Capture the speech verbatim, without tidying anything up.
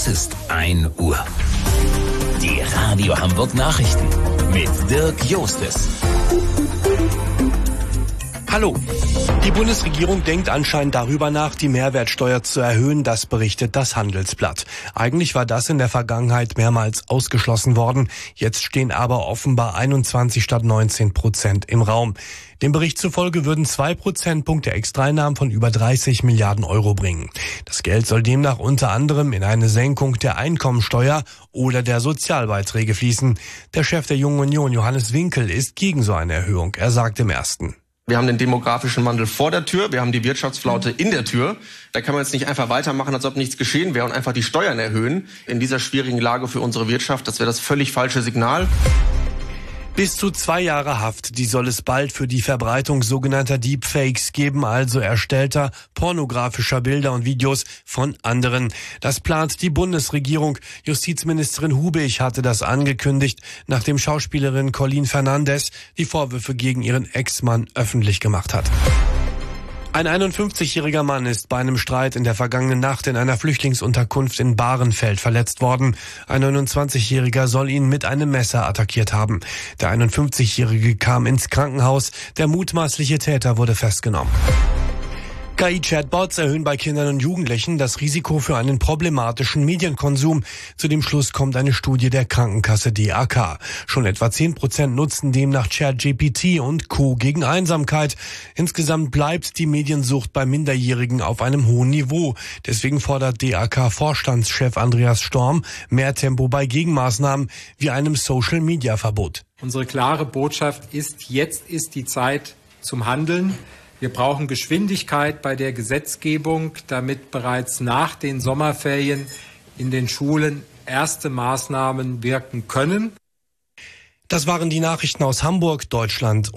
Es ist ein Uhr. Die Radio Hamburg Nachrichten mit Dirk Jostes. Hallo. Die Bundesregierung denkt anscheinend darüber nach, die Mehrwertsteuer zu erhöhen, das berichtet das Handelsblatt. Eigentlich war das in der Vergangenheit mehrmals ausgeschlossen worden. Jetzt stehen aber offenbar einundzwanzig statt neunzehn Prozent im Raum. Dem Bericht zufolge würden zwei Prozentpunkte Extraeinnahmen von über dreißig Milliarden Euro bringen. Das Geld soll demnach unter anderem in eine Senkung der Einkommensteuer oder der Sozialbeiträge fließen. Der Chef der Jungen Union, Johannes Winkel, ist gegen so eine Erhöhung. Er sagt im Ersten: Wir haben den demografischen Wandel vor der Tür, wir haben die Wirtschaftsflaute in der Tür. Da kann man jetzt nicht einfach weitermachen, als ob nichts geschehen wäre und einfach die Steuern erhöhen. In dieser schwierigen Lage für unsere Wirtschaft, das wäre das völlig falsche Signal. Bis zu zwei Jahre Haft, die soll es bald für die Verbreitung sogenannter Deepfakes geben, also erstellter pornografischer Bilder und Videos von anderen. Das plant die Bundesregierung. Justizministerin Hubig hatte das angekündigt, nachdem Schauspielerin Colleen Fernandez die Vorwürfe gegen ihren Ex-Mann öffentlich gemacht hat. Ein einundfünfzigjähriger Mann ist bei einem Streit in der vergangenen Nacht in einer Flüchtlingsunterkunft in Bahrenfeld verletzt worden. Ein neunundzwanzigjähriger soll ihn mit einem Messer attackiert haben. Der einundfünfzigjährige kam ins Krankenhaus. Der mutmaßliche Täter wurde festgenommen. K I-Chatbots erhöhen bei Kindern und Jugendlichen das Risiko für einen problematischen Medienkonsum. Zu dem Schluss kommt eine Studie der Krankenkasse D A K. Schon etwa zehn Prozent nutzen demnach ChatGPT und Co. gegen Einsamkeit. Insgesamt bleibt die Mediensucht bei Minderjährigen auf einem hohen Niveau. Deswegen fordert D A K-Vorstandschef Andreas Storm mehr Tempo bei Gegenmaßnahmen wie einem Social-Media-Verbot. Unsere klare Botschaft ist, jetzt ist die Zeit zum Handeln. Wir brauchen Geschwindigkeit bei der Gesetzgebung, damit bereits nach den Sommerferien in den Schulen erste Maßnahmen wirken können. Das waren die Nachrichten aus Hamburg, Deutschland